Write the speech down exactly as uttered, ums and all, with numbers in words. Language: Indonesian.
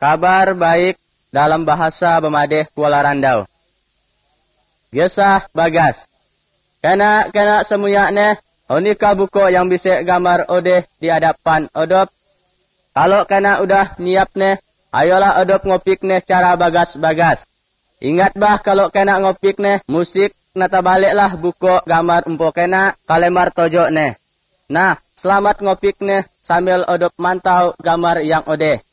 Kabar baik dalam bahasa Bemadeh Kuala Randau. Gesah Bagas. Kena-kena semuanya ne, onika buku yang bisa gambar odeh di hadapan odop. Kalau kena udah niap ne, ayolah odop ngopik ne secara bagas-bagas. Ingat bah kalau kena ngopik ne, musik nata baliklah buku gambar empo kena kalemar tojo ne. Nah, selamat ngopik ne sambil odop mantau gambar yang odeh.